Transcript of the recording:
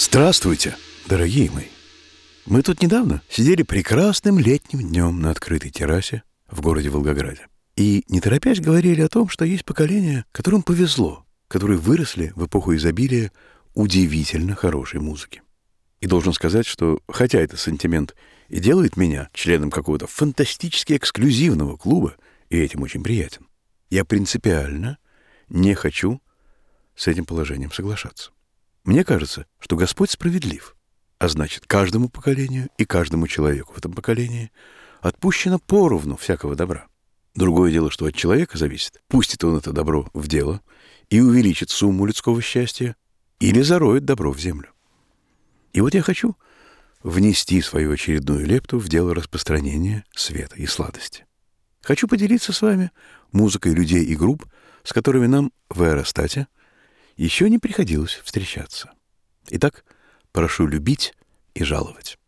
Здравствуйте, дорогие мои! Мы тут недавно сидели прекрасным летним днем на открытой террасе в городе Волгограде. И, не торопясь, говорили о том, что есть поколение, которым повезло, которые выросли в эпоху изобилия удивительно хорошей музыки. И должен сказать, что, хотя это сантимент и делает меня членом какого-то фантастически эксклюзивного клуба, и этим очень приятен, я принципиально не хочу с этим положением соглашаться. Мне кажется, что Господь справедлив, а значит, каждому поколению и каждому человеку в этом поколении отпущено поровну всякого добра. Другое дело, что от человека зависит, пустит он это добро в дело и увеличит сумму людского счастья или зароет добро в землю. И вот я хочу внести свою очередную лепту в дело распространения света и сладости. Хочу поделиться с вами музыкой людей и групп, с которыми нам в аэростате еще не приходилось встречаться. Итак, прошу любить и жаловать.